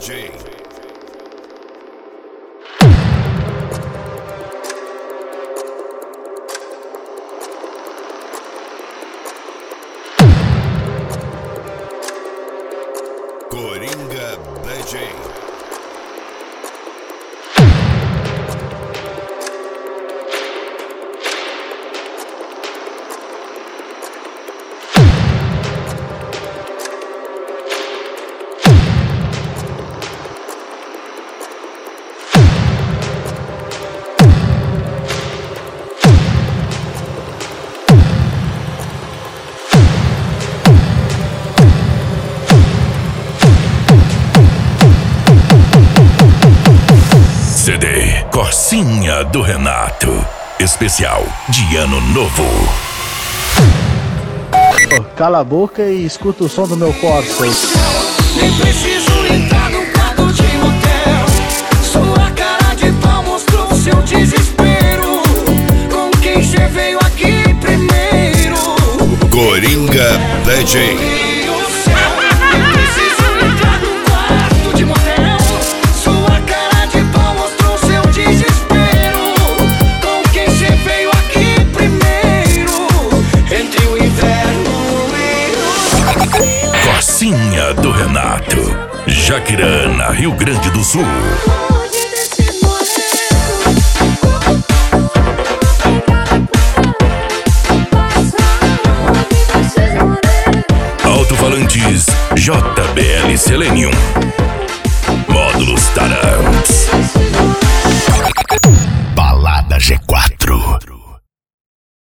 DJ. Coringa DJ. CD Corsinha do Renato, especial de Ano Novo. Cala a boca e escuta o som do meu Corsa. Nem preciso entrar num quarto de motel. Sua cara de pau mostrou seu desespero. Com quem cê veio aqui primeiro? Coringa DJ. Nem preciso entrar num quarto de motel. Sua cara de pau mostrou seu desespero. Com quem cê veio aqui primeiro? Entre o inverno e o Corsinha do Renato, Jaquirana, Rio Grande do Sul. Alto-falantes JBL Selenium. Módulos Tarantos. Balada G4.